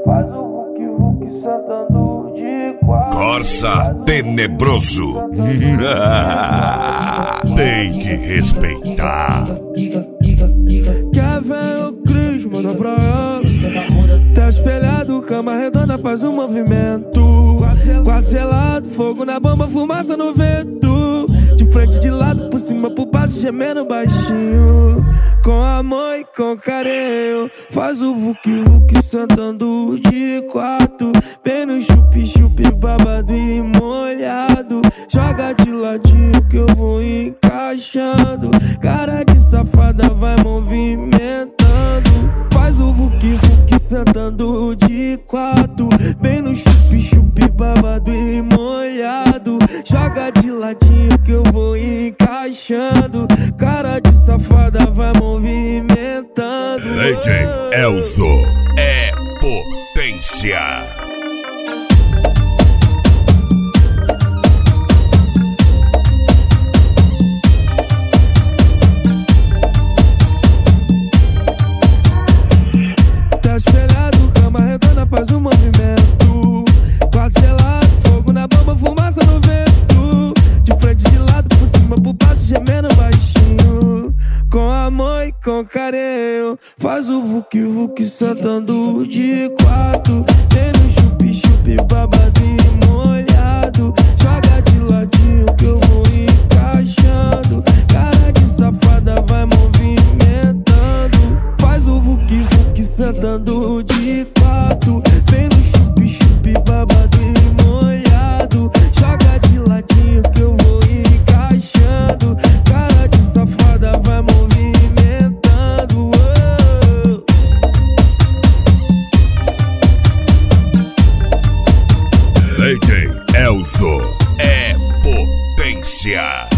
Faz o vuki-vuki sentando de quatro. Corsa tenebroso. Tem que respeitar. Quer ver o Cris, manda pra ela. Tá espelhado, cama redonda, faz um movimento. Quarto gelado, fogo na bomba, fumaça no vento. De frente, de lado, por cima, por baixo, gemendo baixinho. Com amor e com carinho. Faz o vuki-vuki sentando de quatro. Vem no chupi-chupi, babado e molhado. Joga de ladinho que eu vou encaixando. Cara de safada vai movimentando. Faz o vuki-vuki sentando de quatro. Vem no chupi-chupi, babado e molhado. Joga de ladinho que eu vou encaixando. Cara de safada vai movimentando. DJ Elzo é potência. Tá espelhado, cama redonda, faz um movimento. Quarto gelado, fogo na bomba, fumaça no vento. De frente, de lado, por cima, por baixo, gemendo baixinho. Com amor e com carinho. Faz o vuki-vuki sentando de quatro. Vem no chupi-chupi, babado e molhado. Joga de ladinho que eu vou encaixando. Cara de safada vai movimentando. Faz o vuki-vuki sentando de quatro. Vem no chupi-chupi, babado e molhado. Joga de ladinho que eu vou encaixando. Cara de safada vai movimentando. DJ Elzo é potência.